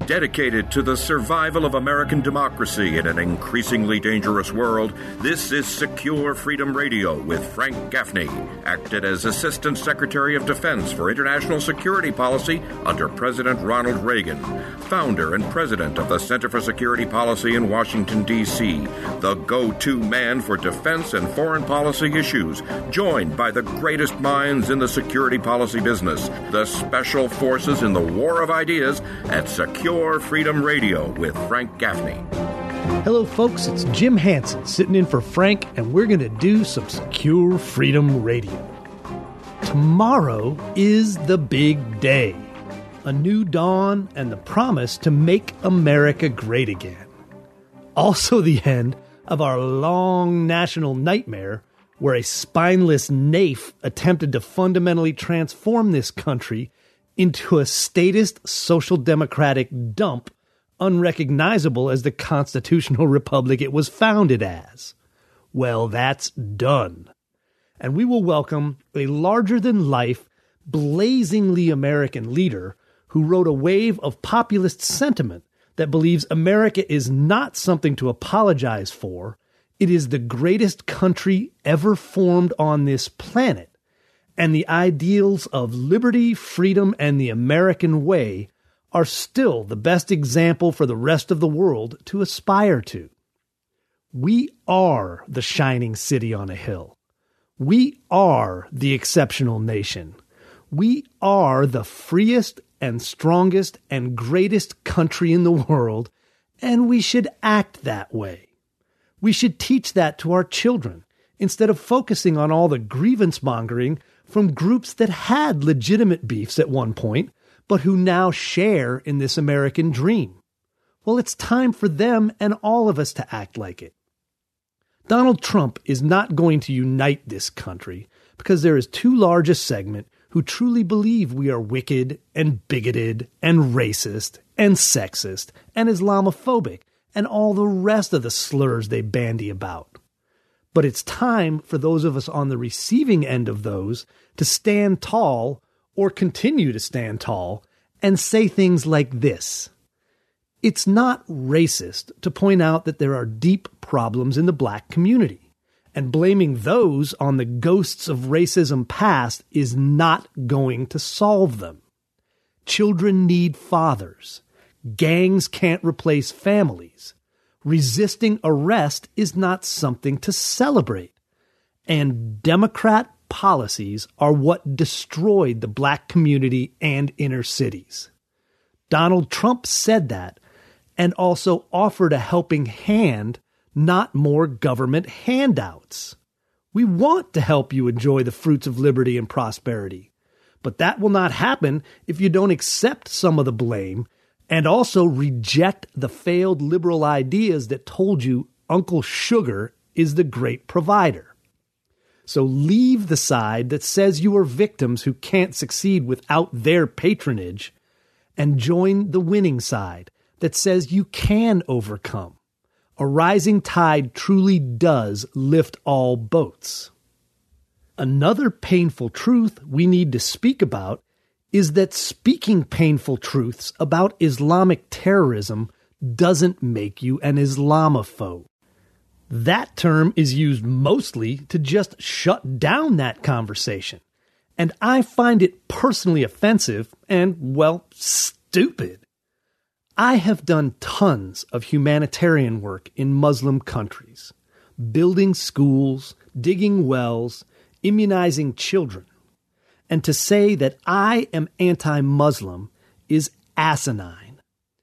Dedicated to the survival of American democracy in an increasingly dangerous world, this is Secure Freedom Radio with Frank Gaffney, acted as Assistant Secretary of Defense for International Security Policy under President Ronald Reagan, founder and president of the Center for Security Policy in Washington, D.C., the go-to man for defense and foreign policy issues, joined by the greatest minds in the security policy business, the special forces in the war of ideas at Secure Freedom Radio with Frank Gaffney. Hello, folks. It's Jim Hansen sitting in for Frank, and we're going to do some Secure Freedom Radio. Tomorrow is the big day. A new dawn and the promise to make America great again. Also the end of our long national nightmare where a spineless naif attempted to fundamentally transform this country into a statist social democratic dump unrecognizable as the constitutional republic it was founded as. Well, that's done. And we will welcome a larger-than-life, blazingly American leader who rode a wave of populist sentiment that believes America is not something to apologize for. It is the greatest country ever formed on this planet. And the ideals of liberty, freedom, and the American way are still the best example for the rest of the world to aspire to. We are the shining city on a hill. We are the exceptional nation. We are the freest and strongest and greatest country in the world, and we should act that way. We should teach that to our children, instead of focusing on all the grievance mongering from groups that had legitimate beefs at one point, but who now share in this American dream. Well, it's time for them and all of us to act like it. Donald Trump is not going to unite this country because there is too large a segment who truly believe we are wicked and bigoted and racist and sexist and Islamophobic and all the rest of the slurs they bandy about. But it's time for those of us on the receiving end of those to stand tall or continue to stand tall and say things like this. It's not racist to point out that there are deep problems in the black community, and blaming those on the ghosts of racism past is not going to solve them. Children need fathers. Gangs can't replace families. Resisting arrest is not something to celebrate. And Democrat policies are what destroyed the black community and inner cities. Donald Trump said that and also offered a helping hand, not more government handouts. We want to help you enjoy the fruits of liberty and prosperity, but that will not happen if you don't accept some of the blame and also reject the failed liberal ideas that told you Uncle Sugar is the great provider. So leave the side that says you are victims who can't succeed without their patronage and join the winning side that says you can overcome. A rising tide truly does lift all boats. Another painful truth we need to speak about is that speaking painful truths about Islamic terrorism doesn't make you an Islamophobe. That term is used mostly to just shut down that conversation, and I find it personally offensive and, well, stupid. I have done tons of humanitarian work in Muslim countries, building schools, digging wells, immunizing children. And to say that I am anti-Muslim is asinine.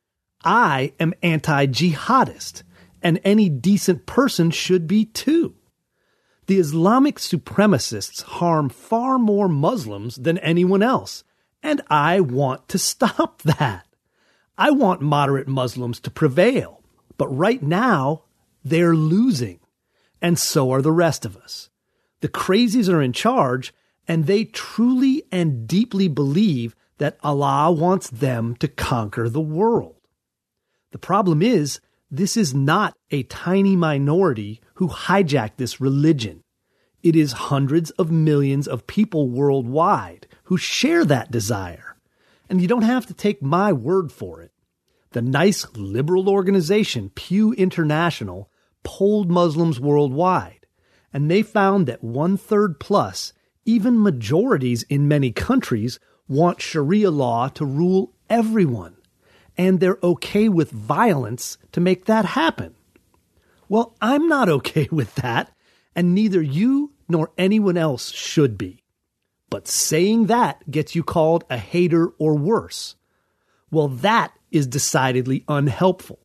I am anti-jihadist, and any decent person should be too. The Islamic supremacists harm far more Muslims than anyone else, and I want to stop that. I want moderate Muslims to prevail, but right now, they're losing, and so are the rest of us. The crazies are in charge, and they truly and deeply believe that Allah wants them to conquer the world. The problem is, this is not a tiny minority who hijacked this religion. It is hundreds of millions of people worldwide who share that desire. And you don't have to take my word for it. The nice liberal organization Pew International polled Muslims worldwide, and they found that 1/3 plus, even majorities in many countries, want Sharia law to rule everyone, and they're okay with violence to make that happen. Well, I'm not okay with that, and neither you nor anyone else should be. But saying that gets you called a hater or worse. Well, that is decidedly unhelpful.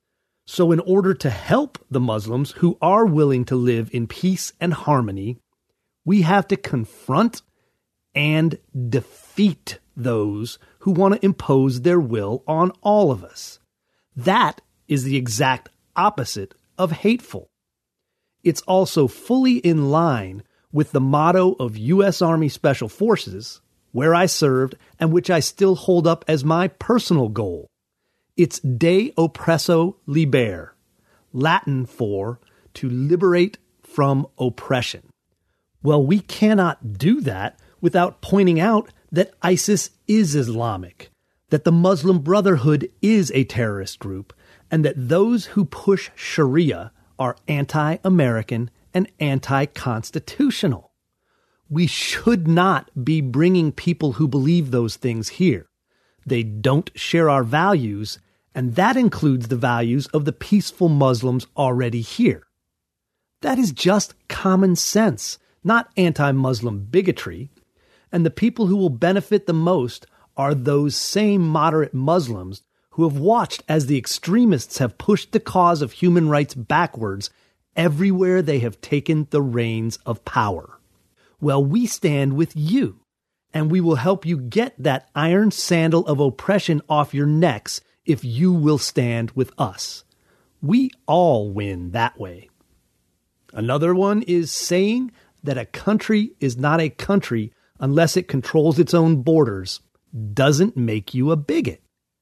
So in order to help the Muslims who are willing to live in peace and harmony, we have to confront and defeat those who want to impose their will on all of us. That is the exact opposite of hateful. It's also fully in line with the motto of U.S. Army Special Forces, where I served and which I still hold up as my personal goal. It's De Oppresso Liber, Latin for to liberate from oppression. Well, we cannot do that without pointing out that ISIS is Islamic, that the Muslim Brotherhood is a terrorist group, and that those who push Sharia are anti-American and anti-constitutional. We should not be bringing people who believe those things here. They don't share our values, and that includes the values of the peaceful Muslims already here. That is just common sense, not anti-Muslim bigotry. And the people who will benefit the most are those same moderate Muslims who have watched as the extremists have pushed the cause of human rights backwards everywhere they have taken the reins of power. Well, we stand with you, and we will help you get that iron sandal of oppression off your necks if you will stand with us. We all win that way. Another one is saying that a country is not a country unless it controls its own borders doesn't make you a bigot.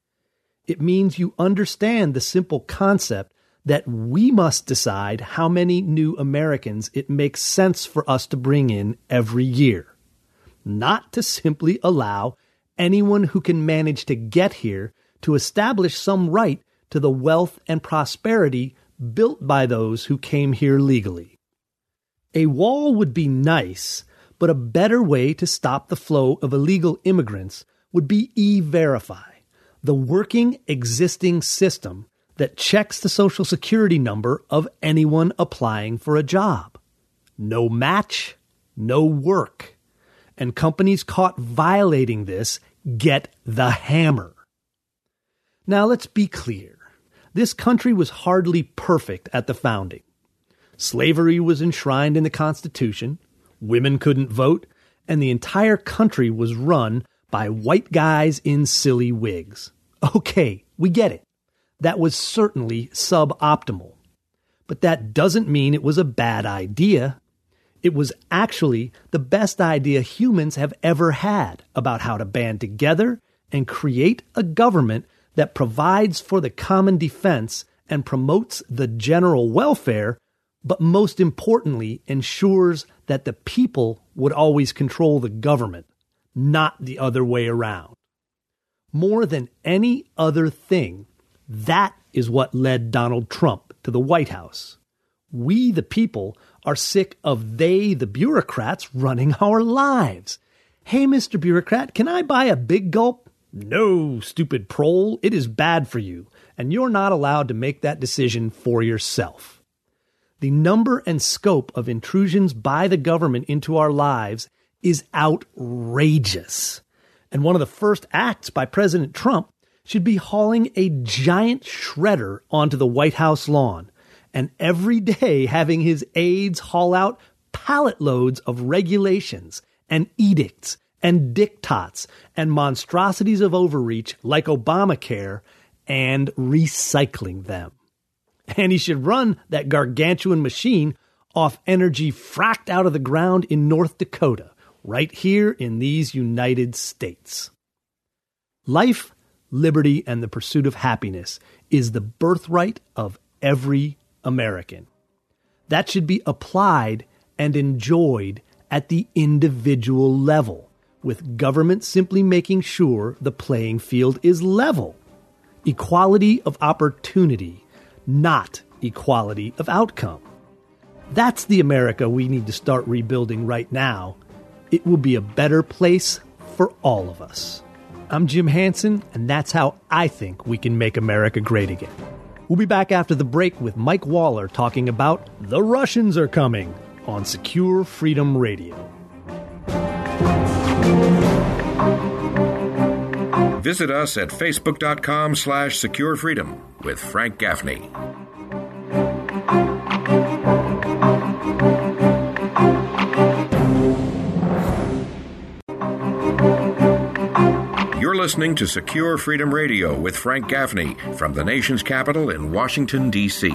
It means you understand the simple concept that we must decide how many new Americans it makes sense for us to bring in every year, not to simply allow anyone who can manage to get here to establish some right to the wealth and prosperity built by those who came here legally. A wall would be nice, but a better way to stop the flow of illegal immigrants would be E-Verify, the working existing system that checks the Social Security number of anyone applying for a job. No match, no work. And companies caught violating this get the hammer. Now let's be clear. This country was hardly perfect at the founding. Slavery was enshrined in the Constitution, women couldn't vote, and the entire country was run by white guys in silly wigs. Okay, we get it. That was certainly suboptimal. But that doesn't mean it was a bad idea. It was actually the best idea humans have ever had about how to band together and create a government that provides for the common defense and promotes the general welfare, but most importantly ensures that the people would always control the government, not the other way around. More than any other thing, that is what led Donald Trump to the White House. We, the people, are sick of they, the bureaucrats, running our lives. Hey, Mr. Bureaucrat, can I buy a big gulp? No, stupid prole, it is bad for you, and you're not allowed to make that decision for yourself. The number and scope of intrusions by the government into our lives is outrageous. And one of the first acts by President Trump should be hauling a giant shredder onto the White House lawn, and every day having his aides haul out pallet loads of regulations and edicts and diktats and monstrosities of overreach like Obamacare and recycling them. And he should run that gargantuan machine off energy fracked out of the ground in North Dakota, right here in these United States. Life, liberty, and the pursuit of happiness is the birthright of every American. That should be applied and enjoyed at the individual level, with government simply making sure the playing field is level. Equality of opportunity, not equality of outcome. That's the America we need to start rebuilding right now. It will be a better place for all of us. I'm Jim Hansen, and that's how I think we can make America great again. We'll be back after the break with Mike Waller talking about The Russians Are Coming on Secure Freedom Radio. Visit us at facebook.com/securefreedom with Frank Gaffney. You're listening to Secure Freedom Radio with Frank Gaffney from the nation's capital in Washington, D.C.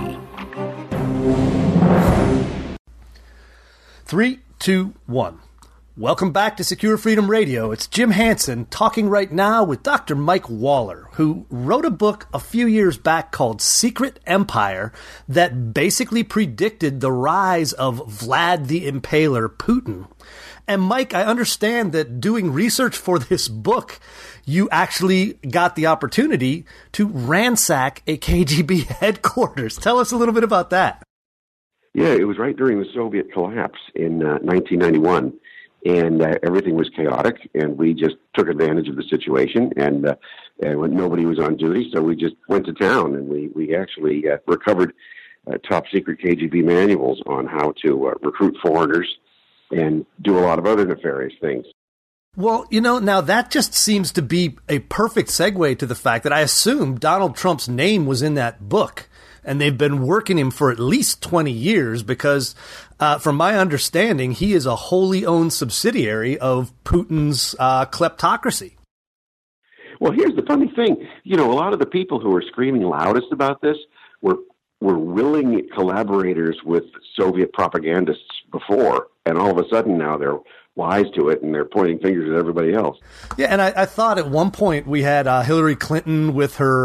3, 2, 1. Welcome back to Secure Freedom Radio. It's Jim Hansen talking right now with Dr. Mike Waller, who wrote a book a few years back called Secret Empire that basically predicted the rise of Vlad the Impaler Putin. And Mike, I understand that doing research for this book, you actually got the opportunity to ransack a KGB headquarters. Tell us a little bit about that. Yeah, it was right during the Soviet collapse in 1991, and everything was chaotic, and we just took advantage of the situation, and when nobody was on duty, so we just went to town, and we actually recovered top-secret KGB manuals on how to recruit foreigners and do a lot of other nefarious things. Well, now that just seems to be a perfect segue to the fact that I assume Donald Trump's name was in that book, and they've been working him for at least 20 years because, from my understanding, he is a wholly owned subsidiary of Putin's kleptocracy. Well, here's the funny thing. A lot of the people who are screaming loudest about this were willing collaborators with Soviet propagandists before, and all of a sudden now they're wise to it and they're pointing fingers at everybody else. Yeah, and I thought at one point we had Hillary Clinton with her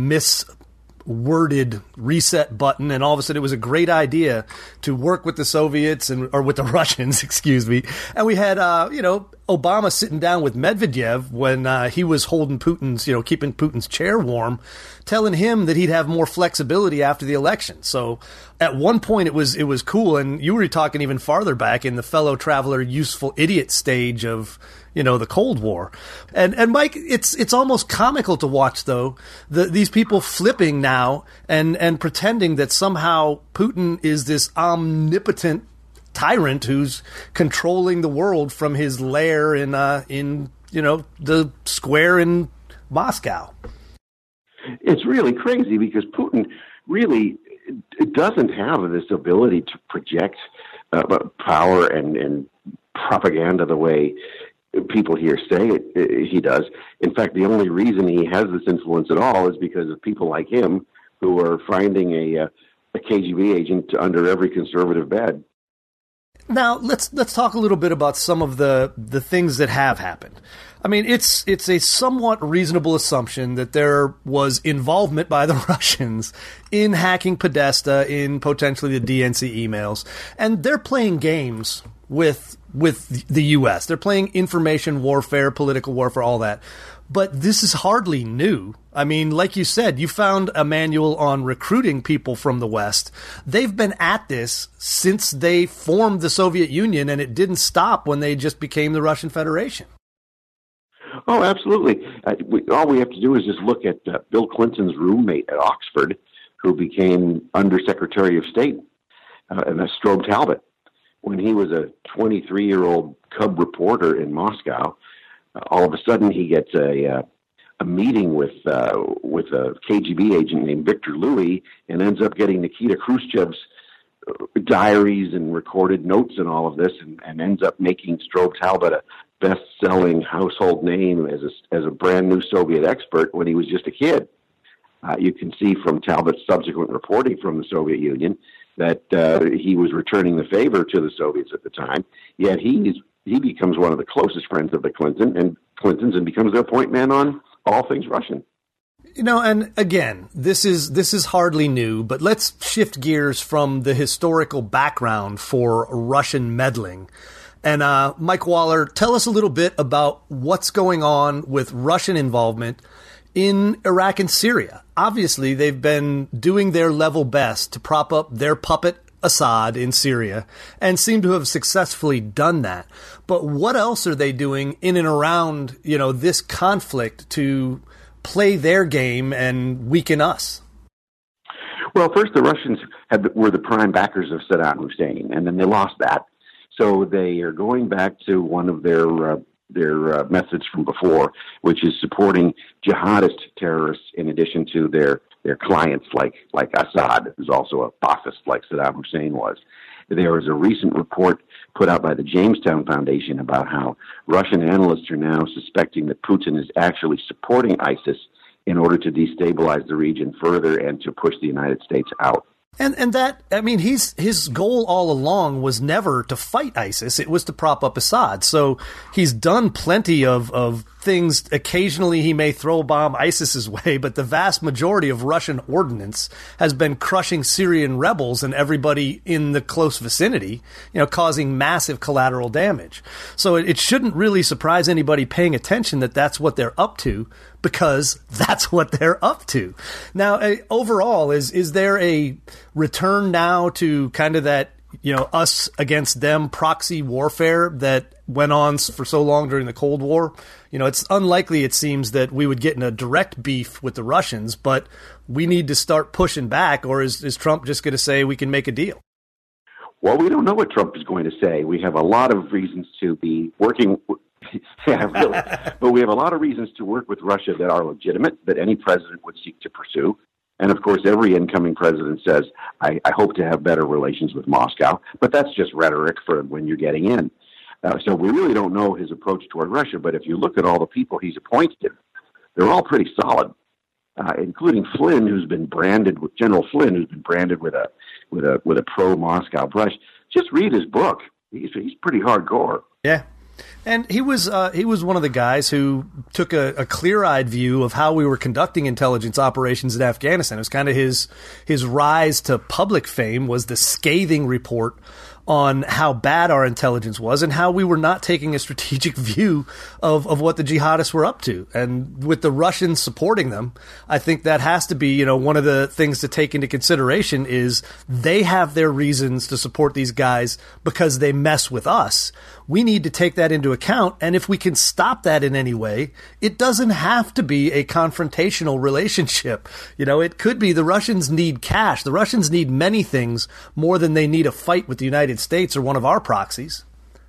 misworded reset button, and all of a sudden it was a great idea to work with the Soviets or with the Russians, excuse me. And we had, Obama sitting down with Medvedev when he was holding Putin's, keeping Putin's chair warm, telling him that he'd have more flexibility after the election. So at one point it was cool, and you were talking even farther back in the fellow traveler useful idiot stage of the Cold War. And Mike, it's almost comical to watch, though, these people flipping now and pretending that somehow Putin is this omnipotent tyrant who's controlling the world from his lair in the square in Moscow. It's really crazy because Putin really doesn't have this ability to project power and propaganda the way people here say he does. In fact, the only reason he has this influence at all is because of people like him who are finding a KGB agent under every conservative bed. Now, let's talk a little bit about some of the things that have happened. I mean, it's a somewhat reasonable assumption that there was involvement by the Russians in hacking Podesta, in potentially the DNC emails, and they're playing games with the U.S. They're playing information warfare, political warfare, all that. But this is hardly new. I mean, like you said, you found a manual on recruiting people from the West. They've been at this since they formed the Soviet Union, and it didn't stop when they just became the Russian Federation. Oh, absolutely. All we have to do is just look at Bill Clinton's roommate at Oxford, who became Undersecretary of State, and that's Strobe Talbot. When he was a 23-year-old cub reporter in Moscow, all of a sudden he gets a meeting with a KGB agent named Victor Louis, and ends up getting Nikita Khrushchev's diaries and recorded notes and all of this, and ends up making Strobe Talbot a best-selling household name as a brand new Soviet expert when he was just a kid. You can see from Talbot's subsequent reporting from the Soviet Union that he was returning the favor to the Soviets at the time. Yet he becomes one of the closest friends of the Clintons and becomes their point man on all things Russian. And again, this is hardly new, but let's shift gears from the historical background for Russian meddling. And Mike Waller, tell us a little bit about what's going on with Russian involvement in Iraq and Syria. Obviously, they've been doing their level best to prop up their puppet Assad in Syria and seem to have successfully done that. But what else are they doing in and around, this conflict to play their game and weaken us? Well, first, the Russians were the prime backers of Saddam Hussein, and then they lost that. So they are going back to one of their methods from before, which is supporting jihadist terrorists in addition to their clients like Assad, who's also a fascist like Saddam Hussein was. There was a recent report put out by the Jamestown Foundation about how Russian analysts are now suspecting that Putin is actually supporting ISIS in order to destabilize the region further and to push the United States out. And that, his goal all along was never to fight ISIS. It was to prop up Assad. So he's done plenty of things. Occasionally he may throw a bomb ISIS's way, but the vast majority of Russian ordnance has been crushing Syrian rebels and everybody in the close vicinity, causing massive collateral damage. So it shouldn't really surprise anybody paying attention that that's what they're up to, because that's what they're up to. Now, overall, is there a return now to kind of that, us against them proxy warfare that went on for so long during the Cold War? It's unlikely, it seems, that we would get in a direct beef with the Russians, but we need to start pushing back, or is Trump just going to say we can make a deal? Well, we don't know what Trump is going to say. We have a lot of reasons to be working but we have a lot of reasons to work with Russia that are legitimate, that any president would seek to pursue. And, of course, every incoming president says, I hope to have better relations with Moscow. But that's just rhetoric for when you're getting in. So we really don't know his approach toward Russia. But if you look at all the people he's appointed, they're all pretty solid, including Flynn, who's been branded with General Flynn, who's been branded with a pro-Moscow brush. Just read his book. He's pretty hardcore. Yeah. And he was one of the guys who took a clear-eyed view of how we were conducting intelligence operations in Afghanistan. It was kind of his rise to public fame was the scathing report on how bad our intelligence was and how we were not taking a strategic view of what the jihadists were up to. And with the Russians supporting them, I think that has to be, one of the things to take into consideration is they have their reasons to support these guys because they mess with us. We need to take that into account. And if we can stop that in any way, it doesn't have to be a confrontational relationship. It could be the Russians need cash. The Russians need many things more than they need a fight with the United States or one of our proxies.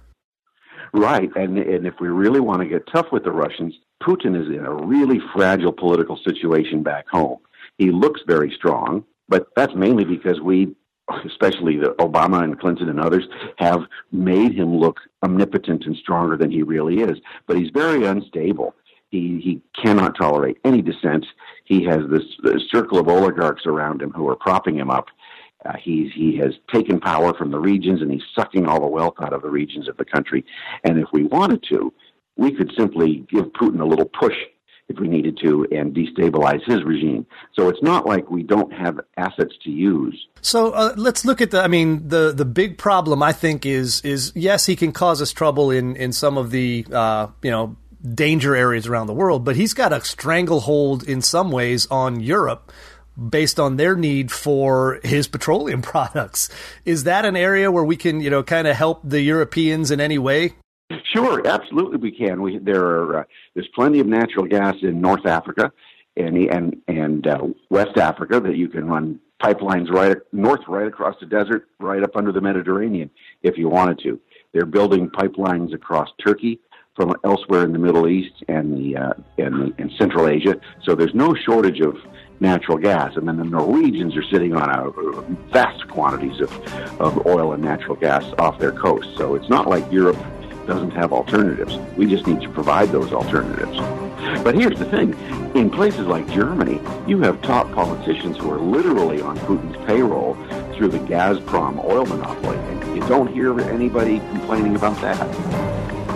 Right. And if we really want to get tough with the Russians, Putin is in a really fragile political situation back home. He looks very strong, but that's mainly because we, especially Obama and Clinton and others, have made him look omnipotent and stronger than he really is. But he's very unstable. He cannot tolerate any dissent. He has this circle of oligarchs around him who are propping him up. He has taken power from the regions, and he's sucking all the wealth out of the regions of the country. And if we wanted to, we could simply give Putin a little push if we needed to and destabilize his regime. So it's not like we don't have assets to use. So let's look at the big problem, I think, is yes, he can cause us trouble in some of the, danger areas around the world, but he's got a stranglehold in some ways on Europe based on their need for his petroleum products. Is that an area where we can, kind of help the Europeans in any way? North. Sure, absolutely we can. There's plenty of natural gas in North Africa and West Africa that you can run pipelines right across the desert, right up under the Mediterranean if you wanted to. They're building pipelines across Turkey from elsewhere in the Middle East and Central Asia. So there's no shortage of natural gas. And then the Norwegians are sitting on vast quantities of oil and natural gas off their coast. So it's not like Europe doesn't have alternatives. We just need to provide those alternatives. But here's the thing. In places like Germany, you have top politicians who are literally on Putin's payroll through the Gazprom oil monopoly. And you don't hear anybody complaining about that.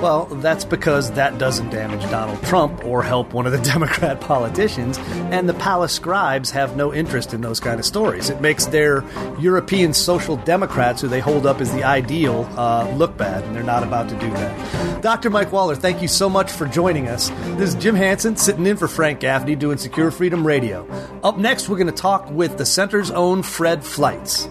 Well, that's because that doesn't damage Donald Trump or help one of the Democrat politicians, and the palace scribes have no interest in those kind of stories. It makes their European social democrats, who they hold up as the ideal, look bad, and they're not about to do that. Dr. Mike Waller, thank you so much for joining us. This is Jim Hansen sitting in for Frank Gaffney doing Secure Freedom Radio. Up next, we're going to talk with the center's own Fred Fleitz.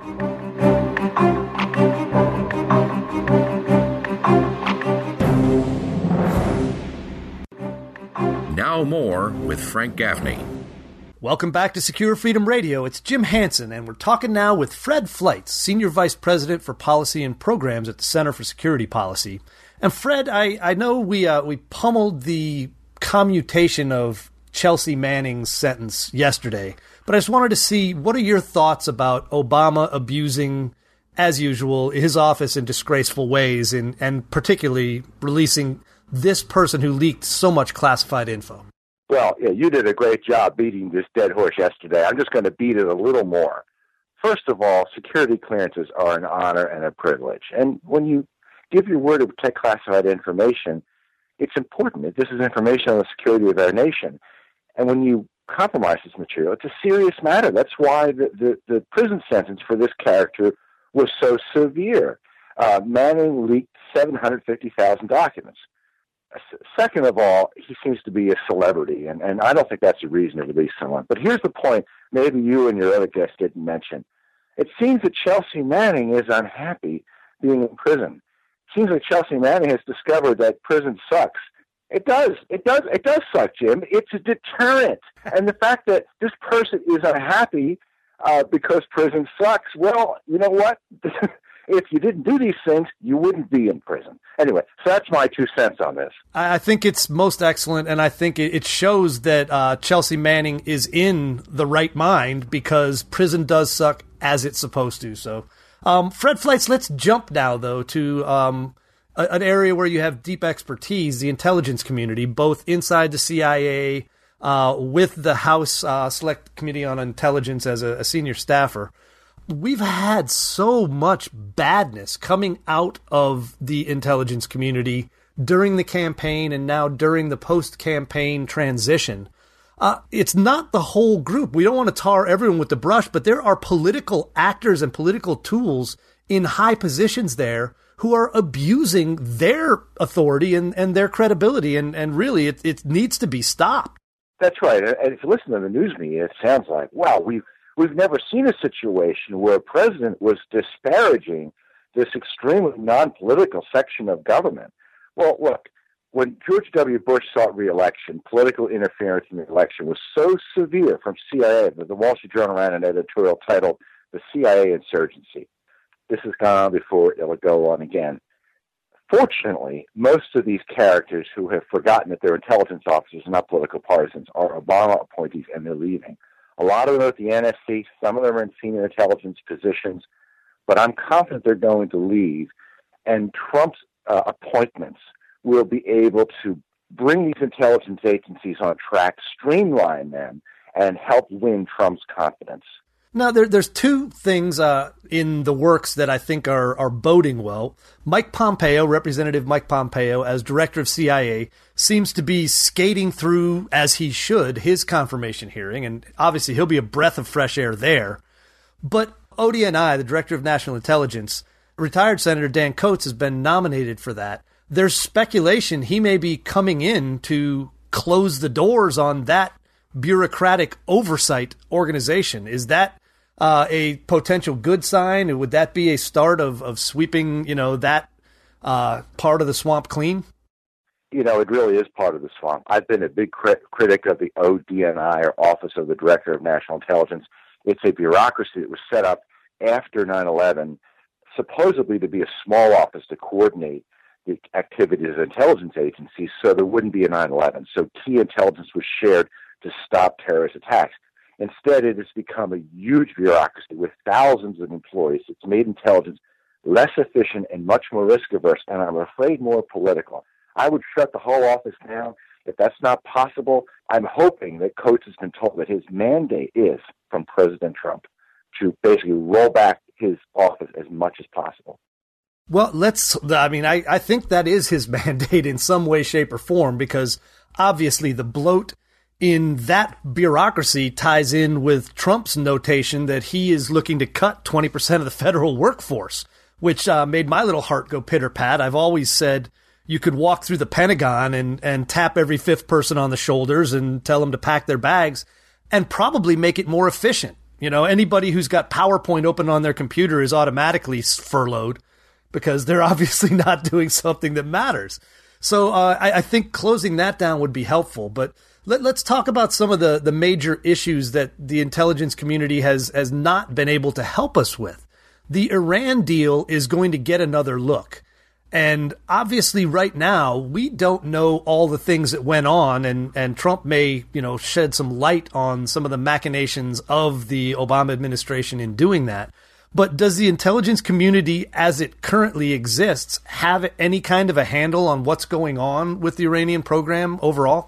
Now more with Frank Gaffney. Welcome back to Secure Freedom Radio. It's Jim Hansen, and we're talking now with Fred Fleitz, Senior Vice President for Policy and Programs at the Center for Security Policy. And Fred, I know we pummeled the commutation of Chelsea Manning's sentence yesterday, but I just wanted to see, what are your thoughts about Obama abusing, as usual, his office in disgraceful ways, and particularly releasing this person who leaked so much classified info? Well, yeah, you did a great job beating this dead horse yesterday. I'm just going to beat it a little more. First of all, security clearances are an honor and a privilege. And when you give your word to protect classified information, it's important. This is information on the security of our nation. And when you compromise this material, it's a serious matter. That's why the prison sentence for this character was so severe. Manning leaked 750,000 documents. Second of all, he seems to be a celebrity, and I don't think that's a reason to release someone. But here's the point maybe you and your other guests didn't mention. It seems that Chelsea Manning is unhappy being in prison. It seems like Chelsea Manning has discovered that prison sucks. It does suck, Jim. It's a deterrent. And the fact that this person is unhappy because prison sucks, well, you know what? If you didn't do these things, you wouldn't be in prison. Anyway, so that's my 2 cents on this. I think it's most excellent, and I think it shows that Chelsea Manning is in the right mind, because prison does suck as it's supposed to. So, Fred Fleitz, let's jump now, though, to an area where you have deep expertise, the intelligence community, both inside the CIA, with the House Select Committee on Intelligence as a senior staffer. We've had so much badness coming out of the intelligence community during the campaign and now during the post-campaign transition. It's not the whole group. We don't want to tar everyone with the brush, but there are political actors and political tools in high positions there who are abusing their authority and their credibility, and really it needs to be stopped. That's right. And if you listen to the news media, it sounds like, wow, We've never seen a situation where a president was disparaging this extremely non-political section of government. Well, look, when George W. Bush sought re-election, political interference in the election was so severe from CIA that the Wall Street Journal ran an editorial titled "The CIA Insurgency." This has gone on before; it will go on again. Fortunately, most of these characters who have forgotten that they're intelligence officers and not political partisans are Obama appointees, and they're leaving. A lot of them are at the NSC, some of them are in senior intelligence positions, but I'm confident they're going to leave, and Trump's appointments will be able to bring these intelligence agencies on track, streamline them, and help win Trump's confidence. Now, there's two things in the works that I think are boding well. Mike Pompeo, Representative Mike Pompeo, as director of CIA, seems to be skating through, as he should, his confirmation hearing, and obviously he'll be a breath of fresh air there. But ODNI, the director of national intelligence, retired Senator Dan Coats, has been nominated for that. There's speculation he may be coming in to close the doors on that bureaucratic oversight organization. Is that a potential good sign? Would that be a start of sweeping, that part of the swamp clean? It really is part of the swamp. I've been a big critic of the ODNI, or Office of the Director of National Intelligence. It's a bureaucracy that was set up after 9/11, supposedly to be a small office to coordinate the activities of intelligence agencies so there wouldn't be a 9/11. So key intelligence was shared to stop terrorist attacks. Instead, it has become a huge bureaucracy with thousands of employees. It's made intelligence less efficient and much more risk-averse, and I'm afraid more political. I would shut the whole office down. If that's not possible, I'm hoping that Coates has been told that his mandate is, from President Trump, to basically roll back his office as much as possible. Well, I think that is his mandate in some way, shape, or form, because obviously the bloat in that bureaucracy ties in with Trump's notation that he is looking to cut 20% of the federal workforce, which made my little heart go pitter-pat. I've always said you could walk through the Pentagon and tap every fifth person on the shoulders and tell them to pack their bags and probably make it more efficient. You know, anybody who's got PowerPoint open on their computer is automatically furloughed because they're obviously not doing something that matters. So I think closing that down would be helpful. But let's talk about some of the major issues that the intelligence community has not been able to help us with. The Iran deal is going to get another look. And obviously right now, we don't know all the things that went on, and Trump may, shed some light on some of the machinations of the Obama administration in doing that. But does the intelligence community, as it currently exists, have any kind of a handle on what's going on with the Iranian program overall?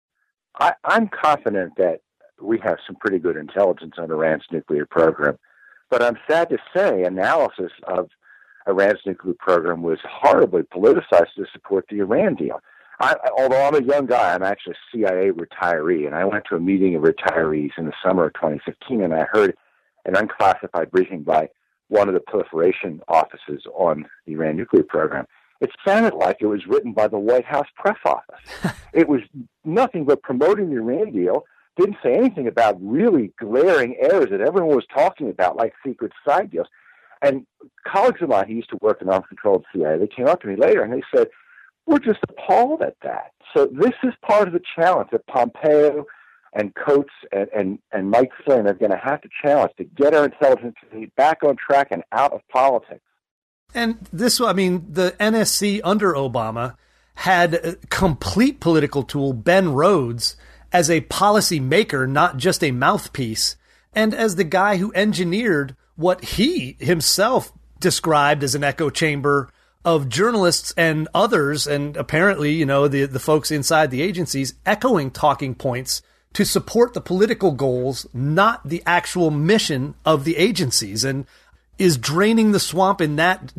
I'm confident that we have some pretty good intelligence on Iran's nuclear program. But I'm sad to say analysis of Iran's nuclear program was horribly politicized to support the Iran deal. Although I'm a young guy, I'm actually a CIA retiree, and I went to a meeting of retirees in the summer of 2015, and I heard an unclassified briefing by one of the proliferation offices on the Iran nuclear program. It sounded like it was written by the White House press office. It was nothing but promoting the Iran deal, didn't say anything about really glaring errors that everyone was talking about, like secret side deals. And colleagues of mine who used to work in arms control at the CIA, they came up to me later and they said, we're just appalled at that. So this is part of the challenge that Pompeo and Coates and Mike Flynn are going to have to challenge to get our intelligence back on track and out of politics. And the NSC under Obama had a complete political tool, Ben Rhodes, as a policy maker, not just a mouthpiece, and as the guy who engineered what he himself described as an echo chamber of journalists and others, and apparently, the folks inside the agencies echoing talking points to support the political goals, not the actual mission of the agencies. And is draining the swamp in that,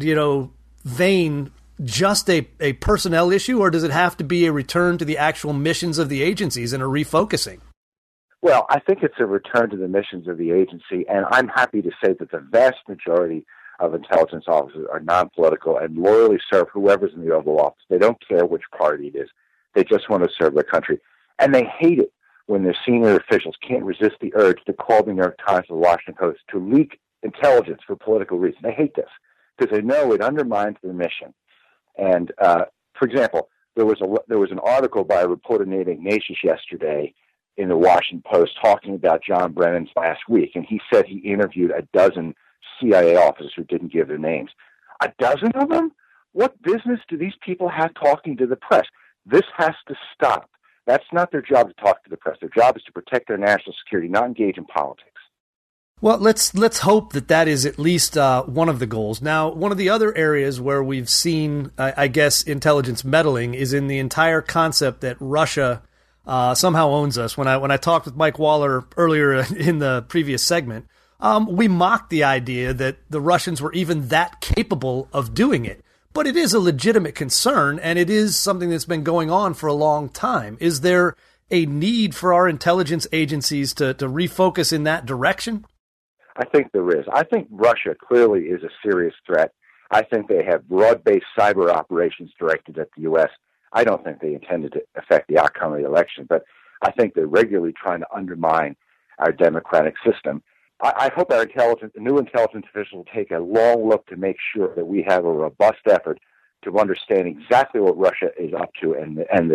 vein just a personnel issue, or does it have to be a return to the actual missions of the agencies and a refocusing? Well, I think it's a return to the missions of the agency, and I'm happy to say that the vast majority of intelligence officers are non-political and loyally serve whoever's in the Oval Office. They don't care which party it is. They just want to serve their country. And they hate it when their senior officials can't resist the urge to call the New York Times or the Washington Post to leak intelligence for political reasons. They hate this because they know it undermines their mission. And, for example, there was an article by a reporter named Ignatius yesterday in the Washington Post talking about John Brennan's last week, and he said he interviewed a dozen CIA officers who didn't give their names. A dozen of them? What business do these people have talking to the press? This has to stop. That's not their job to talk to the press. Their job is to protect their national security, not engage in politics. Well, let's hope that is at least one of the goals. Now, one of the other areas where we've seen, I guess, intelligence meddling is in the entire concept that Russia somehow owns us. When I talked with Mike Waller earlier in the previous segment, we mocked the idea that the Russians were even that capable of doing it. But it is a legitimate concern, and it is something that's been going on for a long time. Is there a need for our intelligence agencies to refocus in that direction? I think there is. I think Russia clearly is a serious threat. I think they have broad-based cyber operations directed at the U.S. I don't think they intended to affect the outcome of the election, but I think they're regularly trying to undermine our democratic system. I hope our new intelligence officials will take a long look to make sure that we have a robust effort to understand exactly what Russia is up to and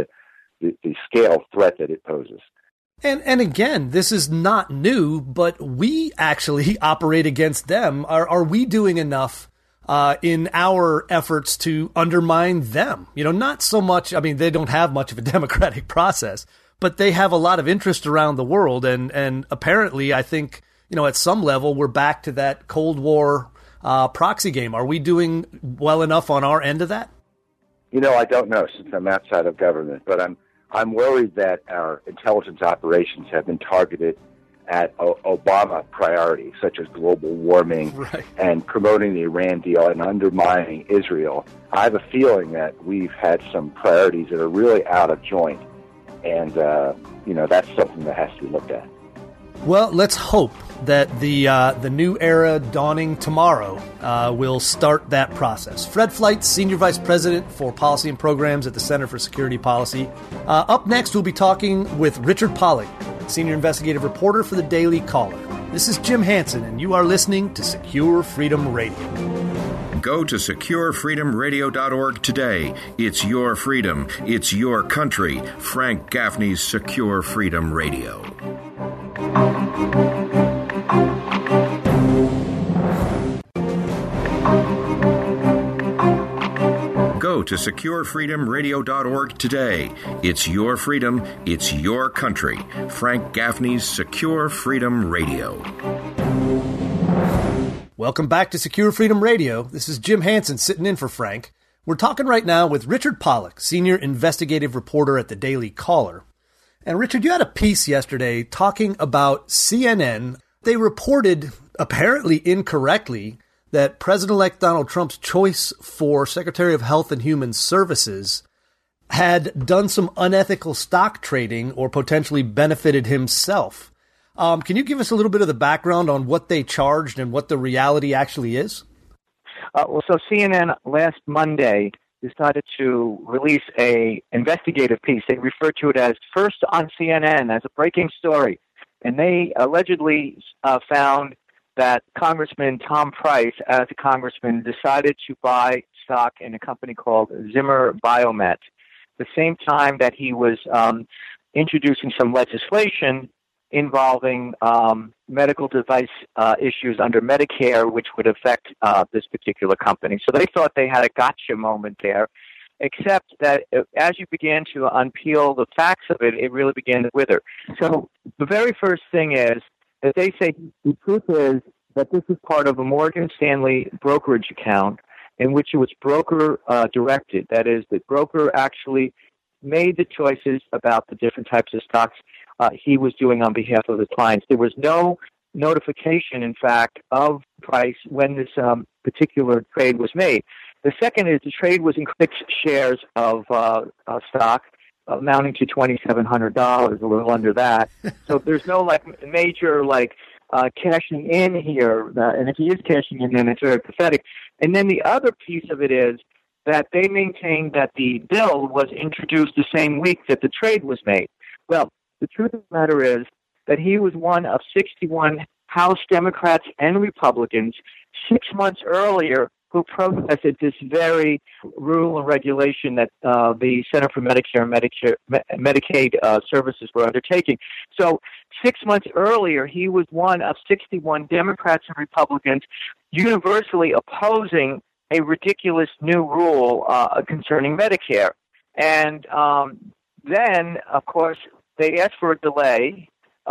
the scale of threat that it poses. And again, this is not new, but we actually operate against them. Are we doing enough in our efforts to undermine them? Not so much. They don't have much of a democratic process, but they have a lot of interest around the world. And apparently, I think, at some level, we're back to that Cold War proxy game. Are we doing well enough on our end of that? I don't know, since I'm outside of government, but I'm worried that our intelligence operations have been targeted at Obama priorities, such as global warming and promoting the Iran deal and undermining Israel. I have a feeling that we've had some priorities that are really out of joint, and that's something that has to be looked at. Well, let's hope that the new era dawning tomorrow will start that process. Fred Flight, Senior Vice President for Policy and Programs at the Center for Security Policy. Up next, we'll be talking with Richard Pollack, Senior Investigative Reporter for the Daily Caller. This is Jim Hansen, and you are listening to Secure Freedom Radio. Go to securefreedomradio.org today. It's your freedom. It's your country. Frank Gaffney's Secure Freedom Radio. Go to securefreedomradio.org today. It's your freedom. It's your country. Frank Gaffney's Secure Freedom Radio. Welcome back to Secure Freedom Radio. This is Jim Hansen sitting in for Frank. We're talking right now with Richard Pollack, Senior Investigative Reporter at the Daily Caller. And Richard, you had a piece yesterday talking about CNN. They reported, apparently incorrectly, that President-elect Donald Trump's choice for Secretary of Health and Human Services had done some unethical stock trading or potentially benefited himself. Can you give us a little bit of the background on what they charged and what the reality actually is? So CNN last Monday decided to release a investigative piece. They referred to it as First on CNN, as a breaking story. And they allegedly found that Congressman Tom Price, as a congressman, decided to buy stock in a company called Zimmer Biomet. The same time that he was introducing some legislation involving medical device issues under Medicare, which would affect this particular company. So they thought they had a gotcha moment there, except that as you began to unpeel the facts of it, it really began to wither. So the very first thing is that they say the truth is that this is part of a Morgan Stanley brokerage account in which it was broker directed. That is, the broker actually made the choices about the different types of stocks he was doing on behalf of his clients. There was no notification, in fact, of Price when this particular trade was made. The second is the trade was in 6 shares of stock, amounting to $2,700, a little under that. So there's no major cashing in here, and if he is cashing in, then it's very pathetic. And then the other piece of it is that they maintained that the bill was introduced the same week that the trade was made. Well, the truth of the matter is that he was one of 61 House Democrats and Republicans 6 months earlier who protested this very rule and regulation that the Center for Medicare and Medicaid Services were undertaking. So 6 months earlier, he was one of 61 Democrats and Republicans universally opposing a ridiculous new rule concerning Medicare. And then, of course, they asked for a delay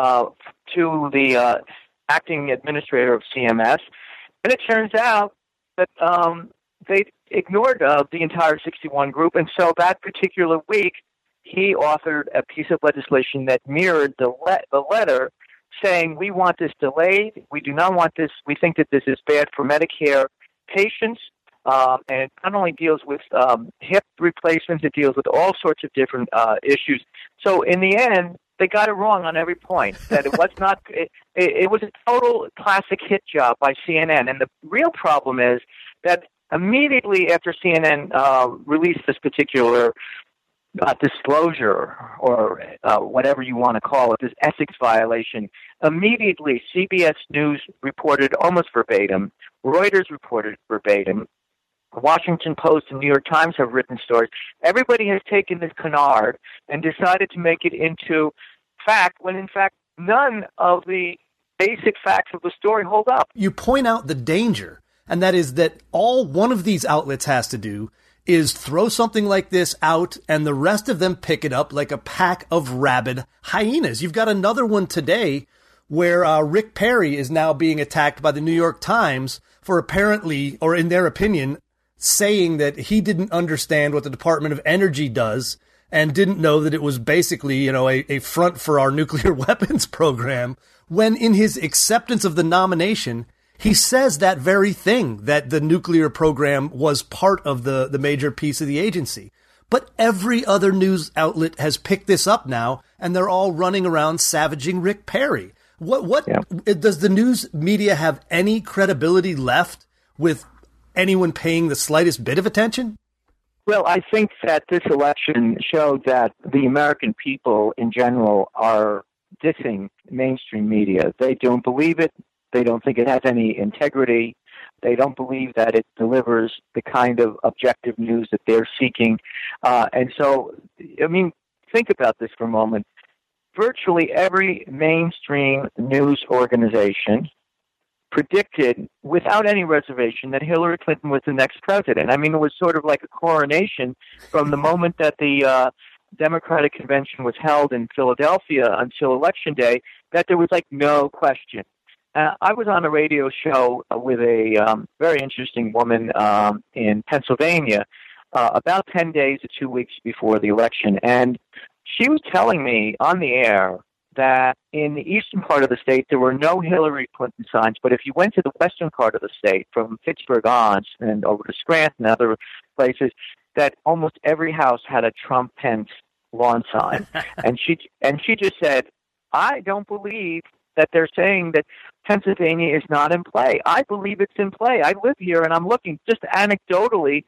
to the acting administrator of CMS, and it turns out that they ignored the entire 61 group, and so that particular week, he authored a piece of legislation that mirrored the letter saying, we want this delayed, we do not want this, we think that this is bad for Medicare patients, and it not only deals with hip replacements, it deals with all sorts of different issues. So in the end, they got it wrong on every point, that it was not, it was a total classic hit job by CNN. And the real problem is that immediately after CNN released this particular disclosure, or whatever you want to call it, this ethics violation, immediately CBS News reported almost verbatim, Reuters reported verbatim, the Washington Post and New York Times have written stories. Everybody has taken this canard and decided to make it into fact, when in fact none of the basic facts of the story hold up. You point out the danger, and that is that all one of these outlets has to do is throw something like this out, and the rest of them pick it up like a pack of rabid hyenas. You've got another one today where Rick Perry is now being attacked by the New York Times for apparently, or in their opinion, saying that he didn't understand what the Department of Energy does, and didn't know that it was basically, a front for our nuclear weapons program, when in his acceptance of the nomination, he says that very thing, that the nuclear program was part of the major piece of the agency. But every other news outlet has picked this up now, and they're all running around savaging Rick Perry. Does the news media have any credibility left with anyone paying the slightest bit of attention? Well, I think that this election showed that the American people in general are dissing mainstream media. They don't believe it. They don't think it has any integrity. They don't believe that it delivers the kind of objective news that they're seeking. And so, think about this for a moment. Virtually every mainstream news organization predicted without any reservation that Hillary Clinton was the next president. It was sort of like a coronation from the moment that the Democratic convention was held in Philadelphia until Election Day, that there was no question. I was on a radio show with a very interesting woman in Pennsylvania about 10 days to 2 weeks before the election, and she was telling me on the air that in the eastern part of the state there were no Hillary Clinton signs, but if you went to the western part of the state, from Pittsburgh on and over to Scranton and other places, that almost every house had a Trump-Pence lawn sign. and she just said, I don't believe that they're saying that Pennsylvania is not in play. I believe it's in play. I live here and I'm looking. Just anecdotally,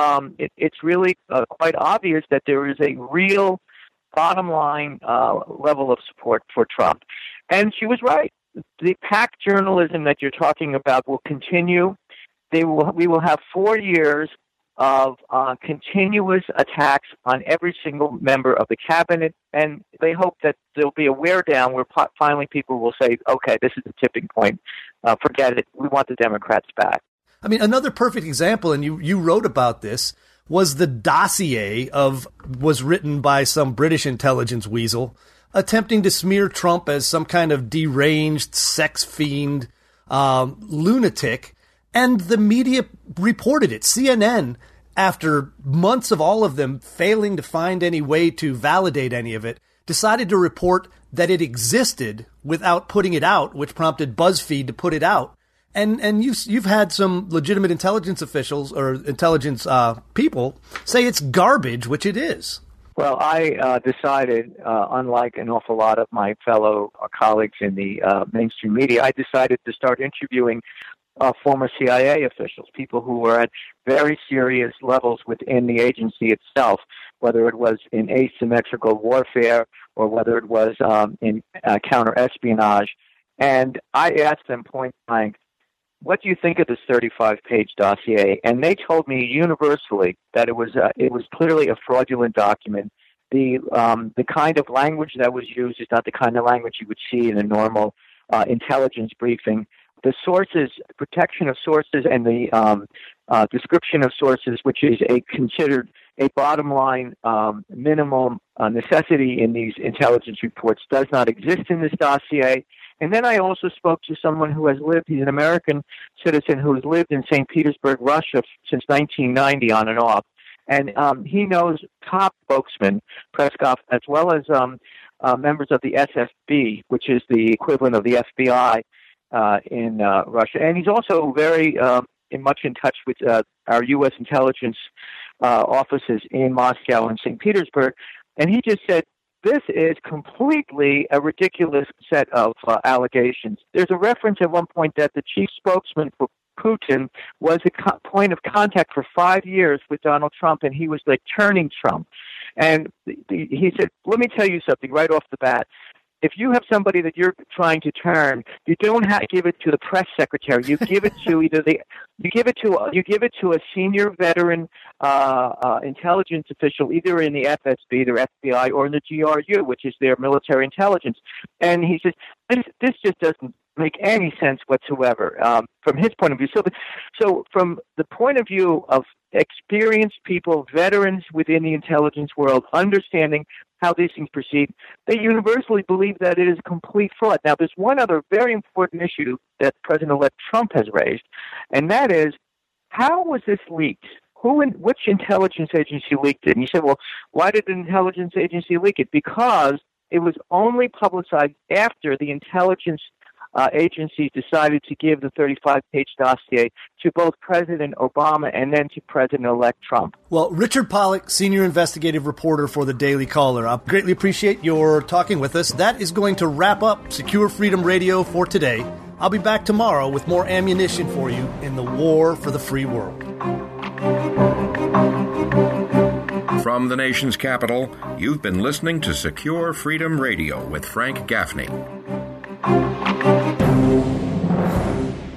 it's really quite obvious that there is a real bottom line level of support for Trump. And she was right. The PAC journalism that you're talking about will continue. We will have 4 years of continuous attacks on every single member of the cabinet, and they hope that there'll be a wear down where finally people will say, okay, this is the tipping point. Forget it. We want the Democrats back. Another perfect example, and you wrote about this, was the dossier was written by some British intelligence weasel attempting to smear Trump as some kind of deranged sex fiend lunatic, and the media reported it. CNN, after months of all of them failing to find any way to validate any of it, decided to report that it existed without putting it out, which prompted BuzzFeed to put it out. And you've had some legitimate intelligence officials or intelligence people say it's garbage, which it is. Well, I decided, unlike an awful lot of my fellow colleagues in the mainstream media, I decided to start interviewing former CIA officials, people who were at very serious levels within the agency itself, whether it was in asymmetrical warfare or whether it was in counterespionage. And I asked them point blank, what do you think of this 35-page dossier? And they told me universally that it was clearly a fraudulent document. The kind of language that was used is not the kind of language you would see in a normal intelligence briefing. The sources, protection of sources, and the description of sources, which is considered a bottom line minimum necessity in these intelligence reports, does not exist in this dossier. And then I also spoke to someone who has lived, he's an American citizen who has lived in St. Petersburg, Russia since 1990 on and off. And he knows top spokesmen, Peskov, as well as members of the SFB, which is the equivalent of the FBI in Russia. And he's also very much in touch with our U.S. intelligence offices in Moscow and St. Petersburg. And he just said, this is completely a ridiculous set of allegations. There's a reference at one point that the chief spokesman for Putin was a point of contact for 5 years with Donald Trump, and he was like turning Trump. And he said, let me tell you something right off the bat. If you have somebody that you're trying to turn, you don't have to give it to the press secretary. You give it to you give it to a senior veteran intelligence official, either in the FSB, their FBI, or in the GRU, which is their military intelligence. And he says this just doesn't make any sense whatsoever from his point of view. So from the point of view of experienced people, veterans within the intelligence world, understanding how these things proceed, they universally believe that it is a complete fraud. Now, there's one other very important issue that President-elect Trump has raised, and that is, how was this leaked? which intelligence agency leaked it? And you said, well, why did the intelligence agency leak it? Because it was only publicized after the intelligence agencies decided to give the 35-page dossier to both President Obama and then to President-elect Trump. Well, Richard Pollack, senior investigative reporter for the Daily Caller, I greatly appreciate your talking with us. That is going to wrap up Secure Freedom Radio for today. I'll be back tomorrow with more ammunition for you in the war for the free world. From the nation's capital, you've been listening to Secure Freedom Radio with Frank Gaffney.